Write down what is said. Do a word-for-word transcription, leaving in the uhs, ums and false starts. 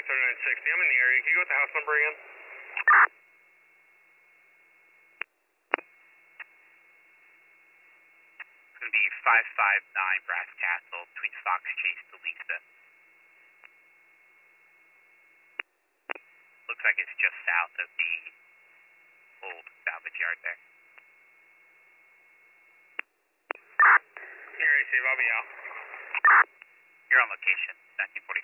thirty-nine sixty. I'm in the area. Can you go with the house number again? It's going to be five five nine Brass Castle between Fox Chase to Lisa. Looks like it's just south of the old salvage yard there. Area Steve, I'll be out. You're on location, nineteen forty-five.